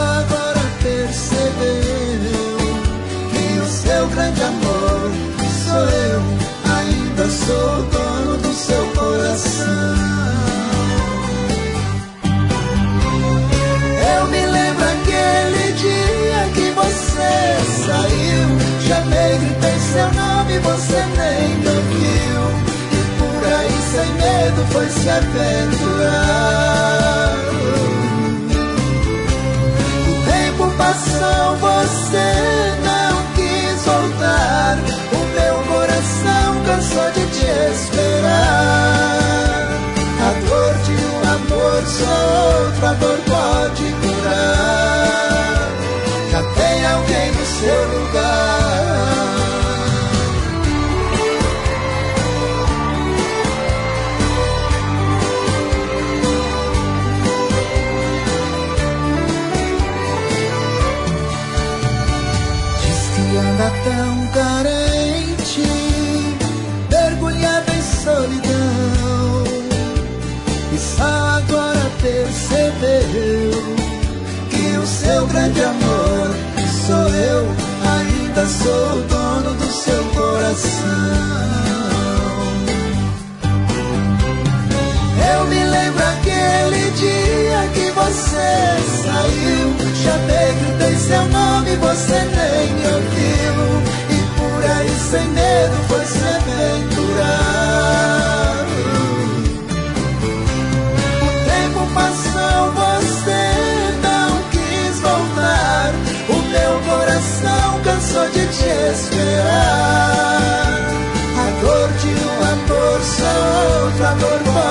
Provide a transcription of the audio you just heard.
agora percebeu que o seu grande amor sou eu, ainda sou o dono do seu coração. Eu me lembro aquele dia que você saiu, chamei, gritei seu nome, você nem me ouviu, e por aí sem medo foi se aventurar. O tempo passou, você não quis voltar, o meu coração cansou de te esperar. A dor de um amor só outra dor pode curar. Já tem alguém no seu lugar. Diz que anda tão carente, mergulhada em solidão, e só agora percebeu que o seu grande amor sou eu, ainda sou o dono do seu coração. Eu me lembro aquele dia que você saiu, chamei, gritei seu nome, você nem me ouviu, e por aí sem medo foi se aventurar. O tempo passou, você não quis voltar, o meu coração cansou de te esperar. A dor de um amor só outra dor